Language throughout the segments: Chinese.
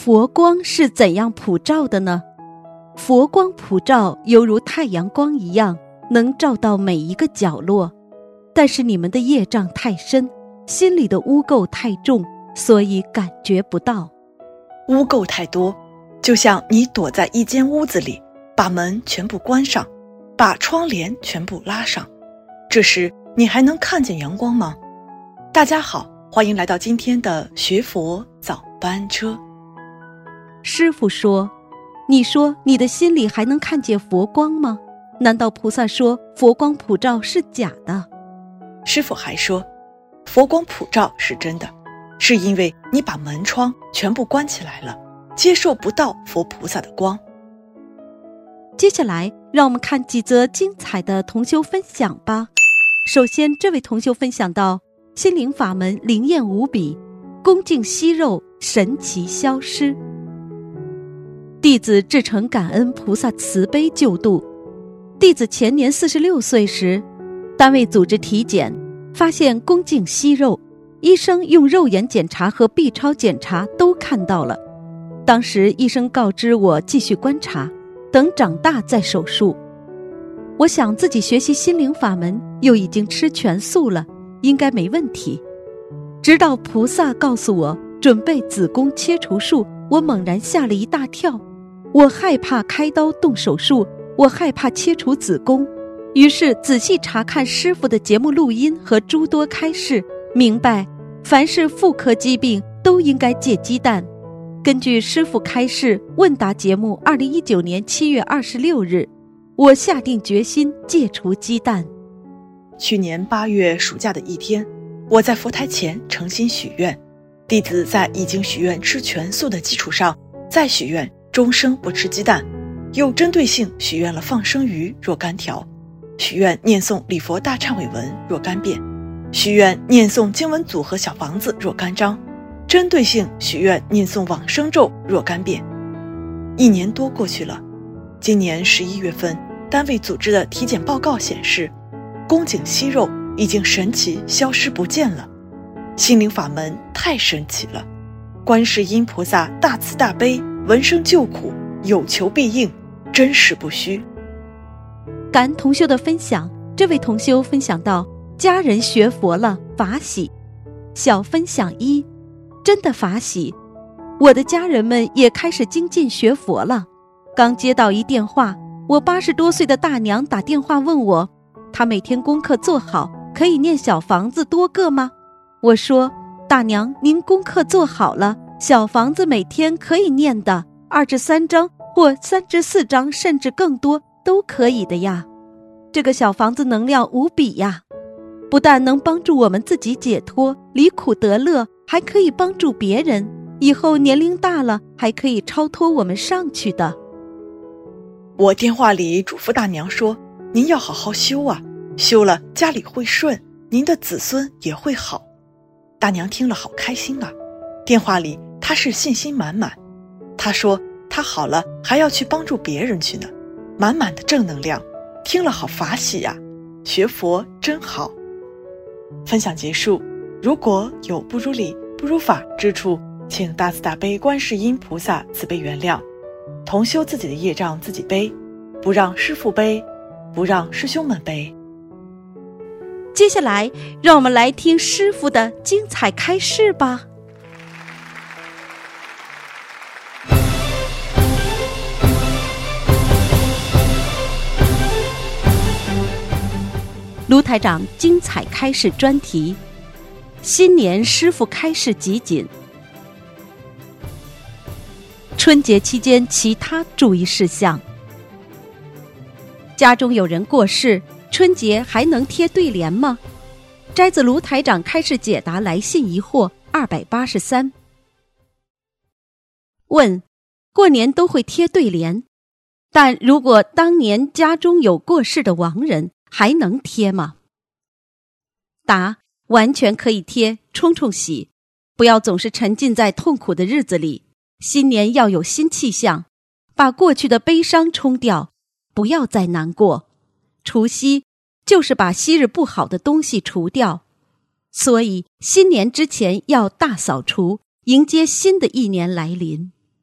佛光是怎样普照的呢？佛光普照犹如太阳光一样，能照到每一个角落。但是你们的业障太深，心里的污垢太重，所以感觉不到。 污垢太多，就像你躲在一间屋子里，把门全部关上，把窗帘全部拉上，这时你还能看见阳光吗？大家好，欢迎来到今天的学佛早班车。 师父说，你说你的心里还能看见佛光吗？难道菩萨说佛光普照是假的？ 师父还说，佛光普照是真的，是因为你把门窗全部关起来了，接受不到佛菩萨的光。 接下来让我们看几则精彩的同修分享吧。首先，这位同修分享到，心灵法门灵验无比，恭敬息肉神奇消失。弟子至诚感恩菩萨慈悲救度。弟子前年46岁时，单位组织体检，发现宫颈息肉，医生用肉眼检查和 B 超检查都看到了。当时医生告知我继续观察，等长大再手术。我想自己学习心灵法门，又已经吃全素了，应该没问题。直到菩萨告诉我准备子宫切除术，我猛然吓了一大跳。我害怕开刀动手术，我害怕切除子宫，于是仔细查看师父的节目录音和诸多开示，明白凡是妇科疾病都应该戒鸡蛋。根据师父开示问答节目2019年7月26日，我下定决心戒除鸡蛋。 去年8月暑假的一天，我在佛台前诚心许愿，弟子在已经许愿吃全素的基础上，再许愿终生不吃鸡蛋，又针对性许愿了放生鱼若干条，许愿念诵礼佛大忏悔文若干遍，许愿念诵经文组和小房子若干章，针对性许愿念诵往生咒若干遍。1年多过去了，今年11月份，单位组织的体检报告显示，宫颈息肉已经神奇消失不见了。心灵法门太神奇了，观世音菩萨大慈大悲，闻声救苦，有求必应，真实不虚。 感恩同修的分享，这位同修分享到，家人学佛了，法喜。小分享1，真的法喜，我的家人们也开始精进学佛了。刚接到一电话，我80多岁的大娘打电话问我，她每天功课做好，可以念小房子多个吗？我说，大娘，您功课做好了，小房子每天可以念的，2至3章或3至4章，甚至更多都可以的呀。这个小房子能量无比呀，不但能帮助我们自己解脱离苦得乐，还可以帮助别人，以后年龄大了还可以超脱我们上去的。 我电话里嘱咐大娘说，您要好好修啊，修了家里会顺，您的子孙也会好。大娘听了好开心啊，电话里她是信心满满，她说她好了还要去帮助别人去呢，满满的正能量，听了好法喜啊，学佛真好。分享结束，如果有不如理不如法之处，请大慈大悲观世音菩萨慈悲原谅，同修自己的业障自己背，不让师父背，不让师兄们背。 接下来让我们来听师父的精彩开示吧。卢台长精彩开示专题，新年师父开示集锦，春节期间其他注意事项。家中有人过世，春节还能贴对联吗？摘自卢台长开示解答来信疑惑283。问：过年都会贴对联，但如果当年家中有过世的亡人，还能贴吗？答：完全可以贴，冲冲喜，不要总是沉浸在痛苦的日子里。新年要有新气象，把过去的悲伤冲掉，不要再难过。除夕就是把昔日不好的东西除掉，所以新年之前要大扫除，迎接新的一年来临。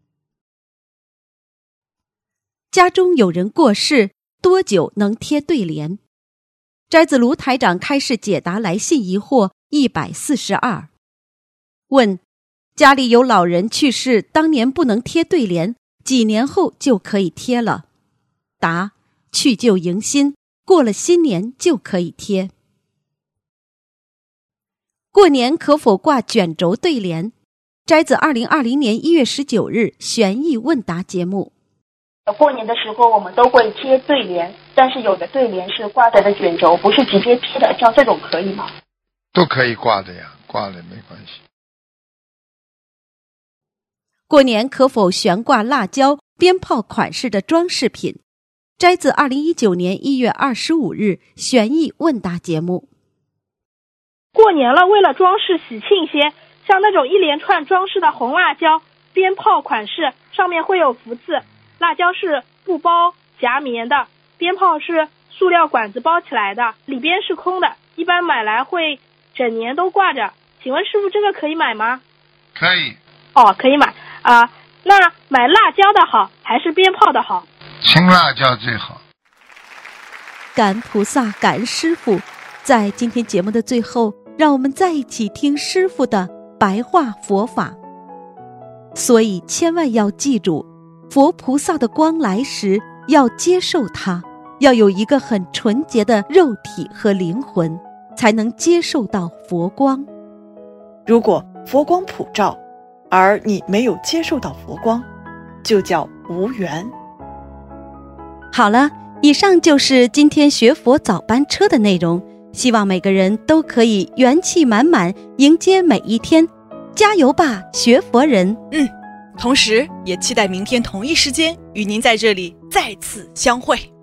家中有人过世，多久能贴对联？斋子卢台长开示解答来信疑惑142。问：家里有老人去世，当年不能贴对联，几年后就可以贴了？答：去旧迎新，过了新年就可以贴。过年可否挂卷轴对联？斋子2020年1月19日悬疑问答节目。 过年的时候我们都会贴对联，但是有的对联是挂着的卷轴，不是直接贴的，像这种可以吗？ 都可以挂的呀，挂了没关系。 过年可否悬挂辣椒、鞭炮款式的装饰品？斋自2019年1月25日悬疑问答节目。 过年了，为了装饰喜庆些，像那种一连串装饰的红辣椒、鞭炮款式，上面会有福字。辣椒是布包夹棉的，鞭炮是塑料管子包起来的，里边是空的，一般买来会整年都挂着。请问师傅，这个可以买吗？ 可以。 可以买那买辣椒的好还是鞭炮的好？ 青辣椒最好。 感恩菩萨，感恩师父。在今天节目的最后，让我们再一起听师父的白话佛法。所以千万要记住，佛菩萨的光来时要接受它，要有一个很纯洁的肉体和灵魂，才能接受到佛光。 如果佛光普照，而你没有接受到佛光，就叫无缘。 好了，以上就是今天学佛早班车的内容，希望每个人都可以元气满满迎接每一天，加油吧，学佛人！ 同时也期待明天同一时间与您在这里再次相会。